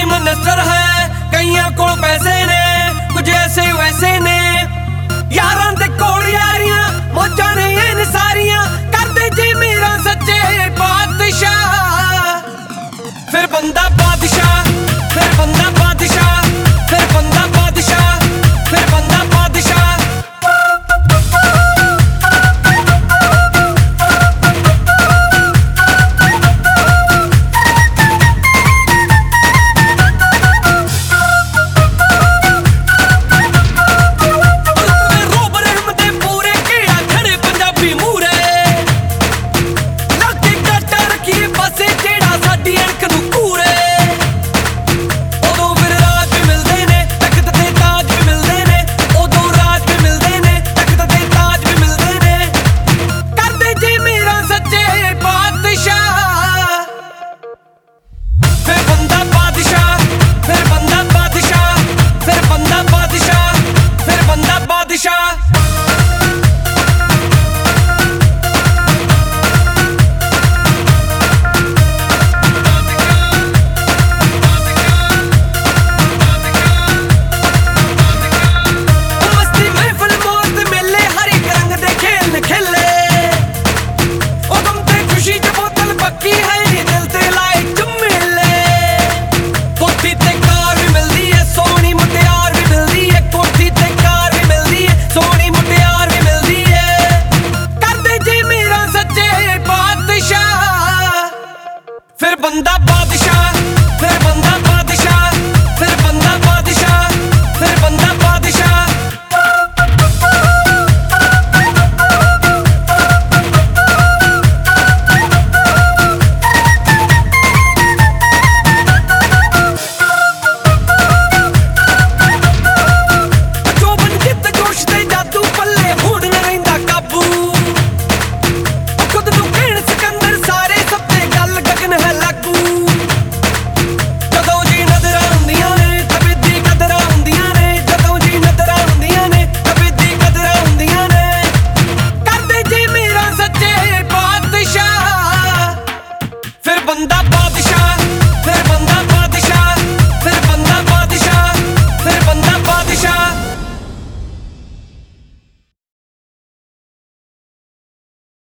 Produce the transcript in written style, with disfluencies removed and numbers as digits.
Prime minister है, कईयां कोल पैसे ने, कुछ ऐसे वैसे ने। यारां दे कोल यारियां, मौजां ने इन सारियां, करदे जे मेरा सच्चे बादशाह। फिर बंदा बादशाह, फिर बंदा बादशाह, फिर बंदा बादशाह, फिर बंदा बादशाह। फिर बंदा बादशाह, फिर बंदा बादशाह, फिर बंदा बादशाह, फिर बंदा बादशाह। जो बन जित जोश ते जादू पल्ले हुण न रहिंदा काबू। खुद नूं कहण सिकंदर सारे सब ते गल गगन है लागू। जदों जी नज़रां हुंदियां ने तबीदी कदरां हुंदियां ने, जदों जी नज़रां हुंदियां ने तबीदी कदरां हुंदियां ने। करदे जे मेरा सच्चे बादशाह, फिर बंदा बादशाह।